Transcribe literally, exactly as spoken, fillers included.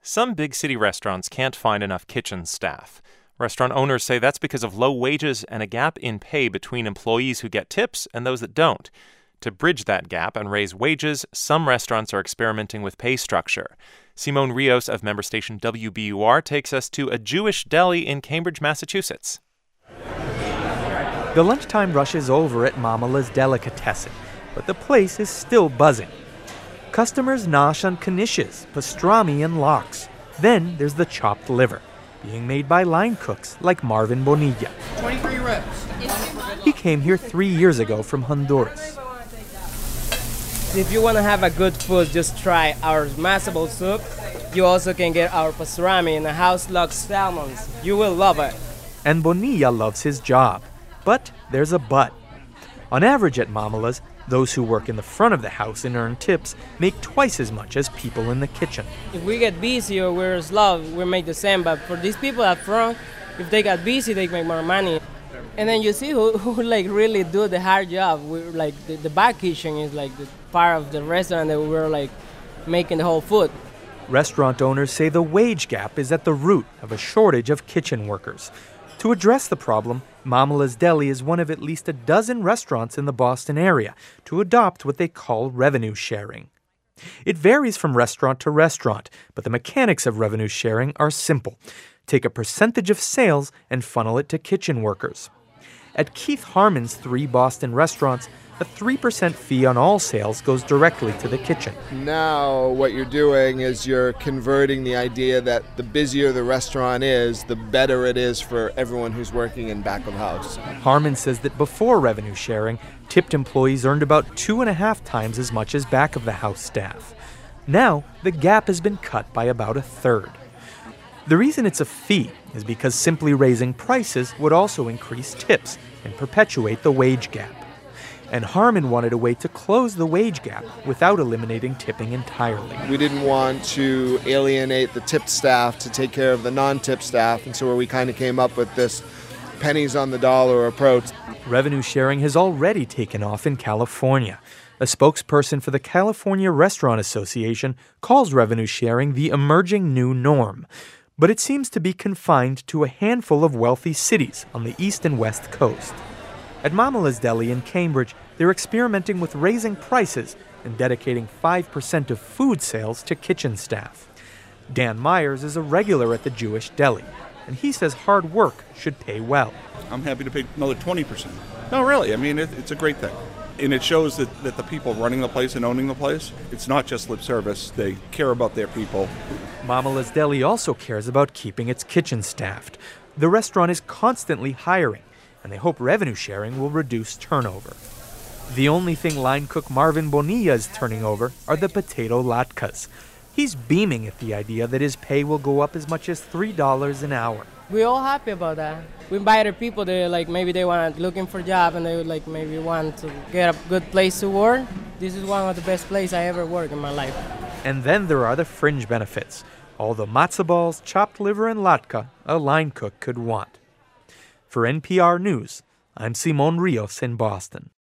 Some big city restaurants can't find enough kitchen staff. Restaurant owners say that's because of low wages and a gap in pay between employees who get tips and those that don't. To bridge that gap and raise wages, some restaurants are experimenting with pay structure. Simone Rios of member station W B U R takes us to a Jewish deli in Cambridge, Massachusetts. The lunchtime rush is over at Mamala's Delicatessen, but the place is still buzzing. Customers nosh on knishes, pastrami, and lox. Then there's the chopped liver, being made by line cooks like Marvin Bonilla. twenty-three ribs. He came here three years ago from Honduras. If you want to have a good food, just try our massable soup. You also can get our pastrami and the house-locked salmons. You will love it. And Bonilla loves his job. But there's a but. On average at Mamala's, those who work in the front of the house and earn tips make twice as much as people in the kitchen. If we get busy or we're slow, we make the same. But for these people up front, if they got busy, they make more money. And then you see who, who like really do the hard job. We're like the, the back kitchen is like the part of the restaurant that we're like making the whole food. Restaurant owners say the wage gap is at the root of a shortage of kitchen workers. To address the problem, Mamala's Deli is one of at least a dozen restaurants in the Boston area to adopt what they call revenue sharing. It varies from restaurant to restaurant, but the mechanics of revenue sharing are simple. Take a percentage of sales and funnel it to kitchen workers. At Keith Harmon's three Boston restaurants, a three percent fee on all sales goes directly to the kitchen. Now what you're doing is you're converting the idea that the busier the restaurant is, the better it is for everyone who's working in back of house. Harmon says that before revenue sharing, tipped employees earned about two and a half times as much as back of the house staff. Now, the gap has been cut by about a third. The reason it's a fee is because simply raising prices would also increase tips and perpetuate the wage gap. And Harmon wanted a way to close the wage gap without eliminating tipping entirely. We didn't want to alienate the tipped staff to take care of the non-tipped staff, and so we kind of came up with this pennies on the dollar approach. Revenue sharing has already taken off in California. A spokesperson for the California Restaurant Association calls revenue sharing the emerging new norm. But it seems to be confined to a handful of wealthy cities on the east and west coast. At Mamala's Deli in Cambridge, they're experimenting with raising prices and dedicating five percent of food sales to kitchen staff. Dan Myers is a regular at the Jewish deli, and he says hard work should pay well. I'm happy to pay another twenty percent. No, really, I mean, it, it's a great thing. And it shows that, that the people running the place and owning the place, it's not just lip service. They care about their people. Mamala's Deli also cares about keeping its kitchen staffed. The restaurant is constantly hiring, and they hope revenue sharing will reduce turnover. The only thing line cook Marvin Bonilla is turning over are the potato latkes. He's beaming at the idea that his pay will go up as much as three dollars an hour. We're all happy about that. We invited people that like maybe they want looking for a job and they would like maybe want to get a good place to work. This is one of the best places I ever worked in my life. And then there are the fringe benefits. All the matzo balls, chopped liver, and latke a line cook could want. For N P R News, I'm Simone Rios in Boston.